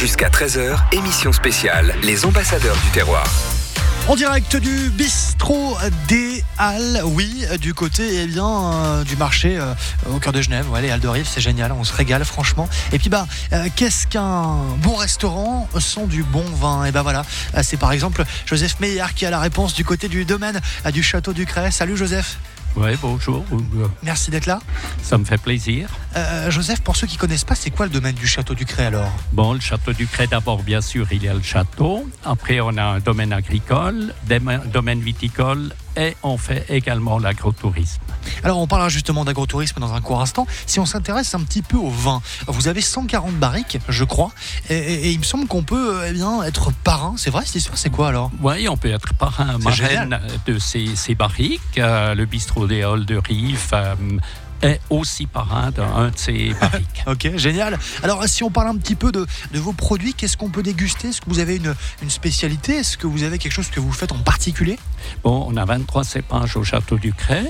Jusqu'à 13h, émission spéciale, les ambassadeurs du terroir. En direct du bistrot des Halles, oui, du côté du marché au cœur de Genève, les Halles de Rive, c'est génial, on se régale franchement. Et puis qu'est-ce qu'un bon restaurant sans du bon vin? Et voilà, c'est par exemple Joseph Meillard qui a la réponse du côté du domaine du Château du Crêt. Salut Joseph. Oui, bonjour. Merci d'être là. Ça me fait plaisir. Joseph, pour ceux qui ne connaissent pas, c'est quoi le domaine du Château du Crêt alors? Bon, le Château du Crêt, d'abord, bien sûr, il y a le château. Après, on a un domaine agricole, domaine viticole et on fait également l'agrotourisme. Alors, on parlera justement d'agrotourisme dans un court instant. Si on s'intéresse un petit peu au vin, vous avez 140 barriques, je crois, et il me semble qu'on peut être parrain. C'est vrai cette histoire? C'est quoi alors? Oui, on peut être parrain, marraine de ces barriques. Le bistrot des Halles de Rive est aussi parrain d'un de ces barriques. Ok, génial. Alors, si on parle un petit peu de vos produits, qu'est-ce qu'on peut déguster? Est-ce que vous avez une spécialité? Est-ce que vous avez quelque chose que vous faites en particulier? Bon, on a 23 cépages au Château du Crêt,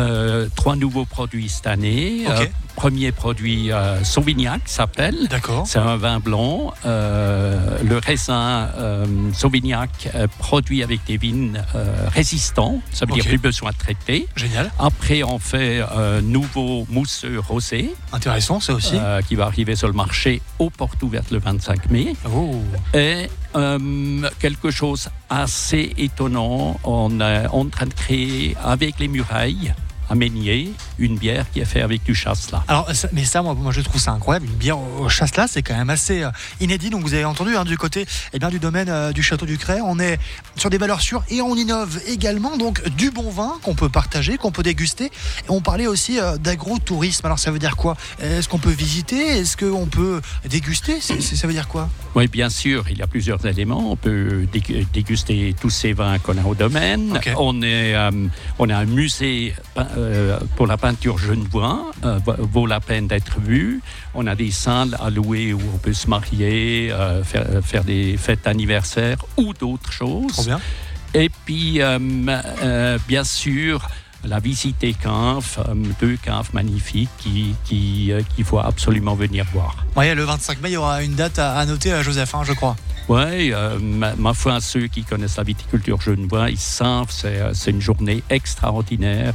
3 nouveaux produits cette année. Okay. Premier produit, Sauvignac s'appelle. D'accord. C'est un vin blanc. Le raisin Sauvignac produit avec des vignes résistants. Ça veut dire plus besoin de traiter. Génial. Après, on fait nouveau mousseux rosé. Intéressant, ça aussi. Qui va arriver sur le marché aux portes ouvertes le 25 mai. Oh. Et quelque chose assez étonnant, on est en train de créer avec les murailles à Meignier une bière qui est faite avec du chasselas. Alors, moi je trouve ça incroyable. Une bière au chasselas, c'est quand même assez inédit. Donc vous avez entendu du côté du domaine du Château du Crêt, on est sur des valeurs sûres et on innove également. Donc du bon vin qu'on peut partager, qu'on peut déguster. Et on parlait aussi d'agrotourisme. Alors ça veut dire quoi? Est-ce qu'on peut visiter? Est-ce qu'on peut déguster? Ça veut dire quoi? Oui, bien sûr, il y a plusieurs éléments. On peut déguster tous ces vins qu'on a au domaine. Okay. On a un musée pour la peinture genevois, vaut la peine d'être vu. On a des salles à louer où on peut se marier, faire des fêtes anniversaires ou d'autres choses. Trop bien. Et puis, bien sûr, la visite des caves, 2 caves magnifiques qu'il faut absolument venir voir. Oui, le 25 mai, il y aura une date à noter, Joseph, je crois. Oui, ma foi, ceux qui connaissent la viticulture genevoise, ils savent, c'est une journée extraordinaire.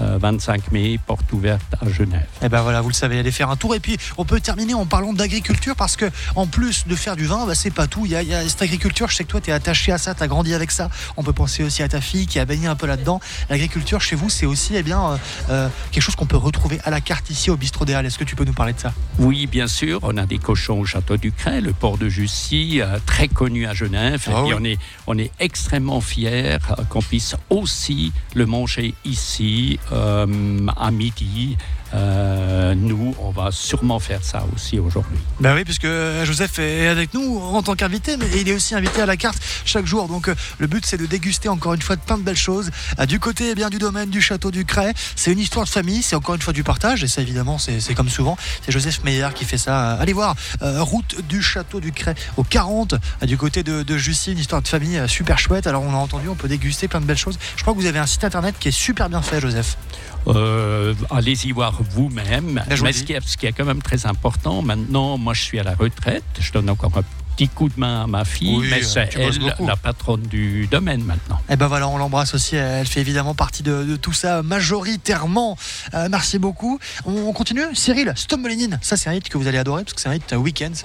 25 mai, porte ouverte à Genève. Et voilà, vous le savez, allez faire un tour. Et puis, on peut terminer en parlant d'agriculture parce que, en plus de faire du vin, c'est pas tout. Il y a cette agriculture, je sais que toi, tu es attaché à ça, tu as grandi avec ça. On peut penser aussi à ta fille qui a baigné un peu là-dedans. L'agriculture, chez vous, c'est aussi quelque chose qu'on peut retrouver à la carte ici au bistrot des Halles. Est-ce que tu peux nous parler de ça? Oui, bien sûr. On a des cochons au Château du Crêt, le port de Jussy, très connu à Genève. Et puis, on est extrêmement fiers qu'on puisse aussi le manger ici. À midi, nous, on va sûrement faire ça aussi aujourd'hui. Oui, puisque Joseph est avec nous en tant qu'invité, mais il est aussi invité à la carte chaque jour. Donc le but, c'est de déguster encore une fois de plein de belles choses. Du côté du domaine du Château du Crêt, c'est une histoire de famille, c'est encore une fois du partage. Et ça, évidemment, c'est comme souvent. C'est Joseph Meillard qui fait ça. Allez voir, route du Château du Crêt au 40, du côté de Jussy, une histoire de famille super chouette. Alors on a entendu, on peut déguster plein de belles choses. Je crois que vous avez un site internet qui est super bien fait, Joseph. Allez-y voir vous-même. Mais ce qui est quand même très important, maintenant, moi je suis à la retraite, je donne encore un petit coup de main à ma fille, mais c'est elle la patronne du domaine maintenant. Voilà, on l'embrasse aussi, elle fait évidemment partie de tout ça majoritairement. Merci beaucoup. On continue. Cyril, Stommelinine, ça c'est un hit que vous allez adorer parce que c'est un hit week-end.